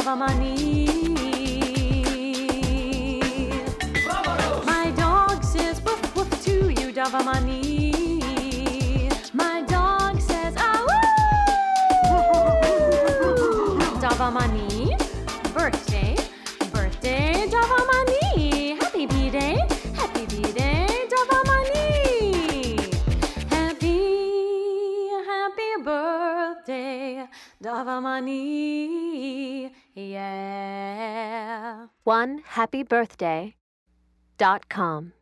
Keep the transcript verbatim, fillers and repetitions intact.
Davamani. My dog says woof woof to you, Davamani. My dog says ah woo. Davamani, birthday, birthday, Davamani. Happy B-Day, happy B-Day, Davamani. Happy, happy birthday, Davamani. Yeah. one happy birthday dot com